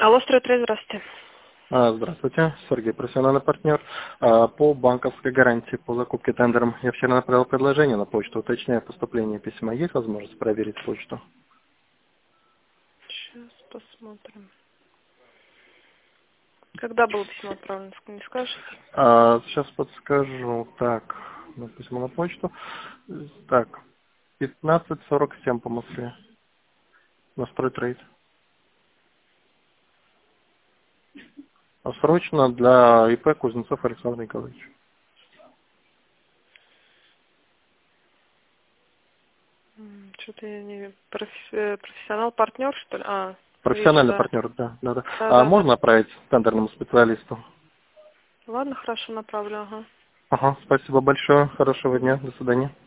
Алло, Стройтрейд, здравствуйте. Здравствуйте, Сергей, профессиональный партнер. По банковской гарантии, по закупке тендером я вчера направил предложение на почту, уточняя поступление письма. Есть возможность проверить почту? Сейчас посмотрим. Когда было письмо отправлено, не скажете? Сейчас подскажу. Так, письмо на почту. Так, 15:47 по Москве. На Стройтрейд. Срочно для ИП Кузнецов Александр Николаевич. Что-то я не... Профессионал-партнер, что ли? Вижу, Профессиональный да. партнер, да. Да. Можно направить тендерному специалисту? Ладно, хорошо, направлю, ага. Ага, спасибо большое. Хорошего дня. До свидания.